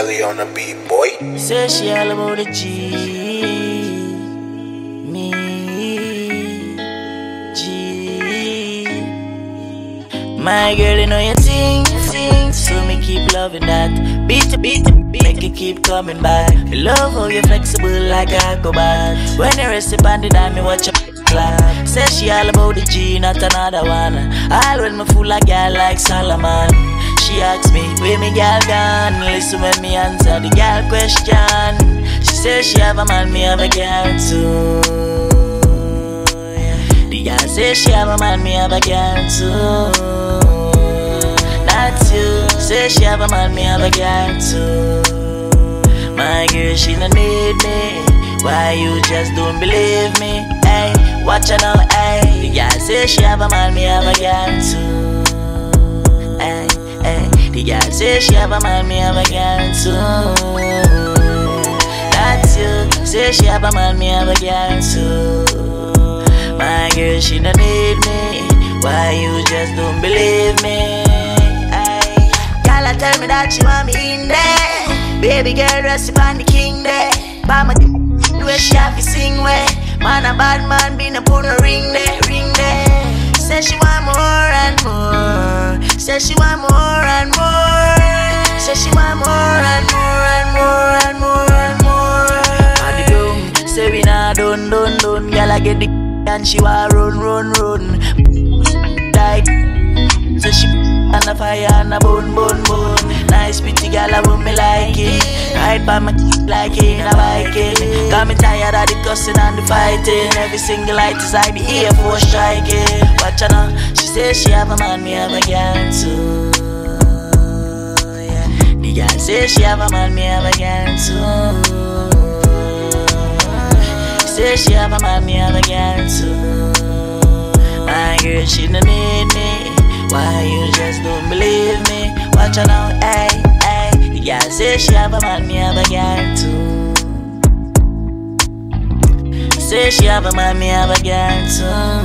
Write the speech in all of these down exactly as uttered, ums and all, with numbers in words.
Melly on the beat, boy. Say she all about the G. Me. G. My girl, you know you think, think. So me keep loving that. Beat it, beat it, beat make it keep coming back. Me love how you flexible like a acrobat. When you rest upon the dime, me watch your clap. Say she all about the G, not another one. All when me fool a girl like Solomon. She asks me, where me girl gone? Listen when me answer the girl question. She says she have a man, me have a girl too. The girl says she have a man, me have a girl too. Not you. Say she have a man, me have a girl too. My girl, she no need me. Why you just don't believe me? Hey, watch her now, hey. The girl say she have a man, me have a girl too. Hey, hey. The girl say she have a man, me have a girl too. That's you. Say she have a man, me have a girl too. My girl, she no need me. Why you just don't believe me? Hey, girl, tell me that you want me in there. Baby girl, rest upon the king there. Bama where she have to sing where. Man a bad man, be no put no ring there, ring there. Say she want more and more. Say she want more and more. Say she want more and more and more and more and more. And the girl say we nah done, done, done. Girl I get the and she want run, run, run. Like so she and a fire and a bone, bone, bone. Nice pretty girl, I want me like it. Ride by my like in a Viking. Got me tired of the cussing and the fighting. Every single light is like the Air Force striking. Watch her now, she says she have a man, me have a girl too. Yeah. The girl says she have a man, me have a girl too. She says she have a man, me have a girl too. My girl, she no need me. Why you just don't believe me? Watch her now, hey, hey. The girl say she have a man, me have a girl too. Say she have a man, me have a girl too.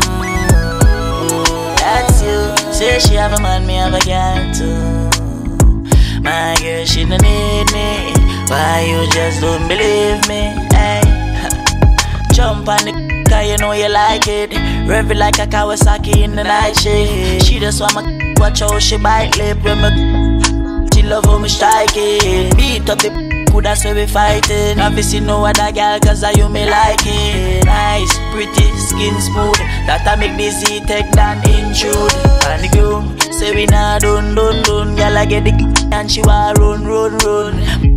That's you. Say she have a man, me have a girl too. My girl, she no need me. Why you just don't believe me? Hey, jump on the cause you know you like it. Rev it like a Kawasaki in the night shift. She just want me watch how she bite lip. When me she love how me strike it. Beat up the good, that's where we fighting. Obviously no other girl cause I you me like it. Nice, pretty, skin smooth. That I make this eat take than intrude. And the girl say we nah done, done, done. Girl I get the and she want run, run, run.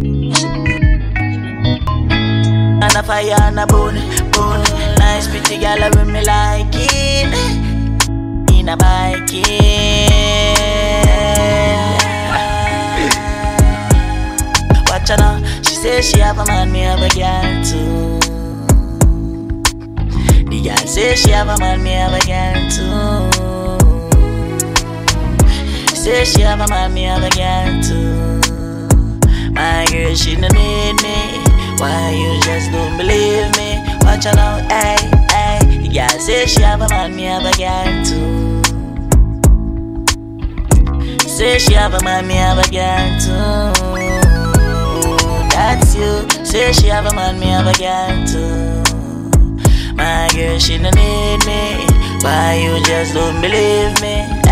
And a fire and a bone, bone. Nice pretty girl when me like it. In a bike watch her now, she says she have a man, me have a girl too. The girl says she have a man, me have a girl too. She says she have a man, me have a girl too. My girl, she no need me. Why you just don't believe me? Watch her now, hey, hey. The girl say she have a man, me have a girl too. Say she have a man, me have a girl too. That's you. Say she have a man, me have a girl too. My girl, she no need me. Why you just don't believe me?